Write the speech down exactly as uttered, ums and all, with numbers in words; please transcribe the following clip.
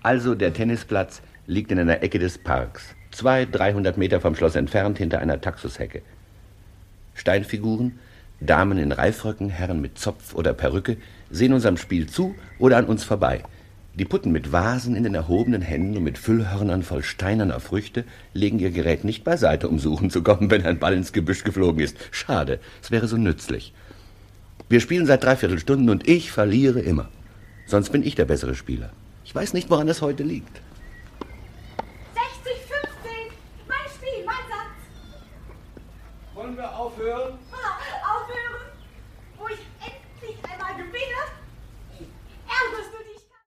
Also der Tennisplatz liegt in einer Ecke des Parks, zwei, dreihundert Meter vom Schloss entfernt hinter einer Taxushecke. Steinfiguren, Damen in Reifröcken, Herren mit Zopf oder Perücke sehen unserem Spiel zu oder an uns vorbei. Die Putten mit Vasen in den erhobenen Händen und mit Füllhörnern voll steinerner Früchte legen ihr Gerät nicht beiseite, um suchen zu kommen, wenn ein Ball ins Gebüsch geflogen ist. Schade, es wäre so nützlich. Wir spielen seit dreiviertel Stunden und ich verliere immer. Sonst bin ich der bessere Spieler. Ich weiß nicht, woran es heute liegt.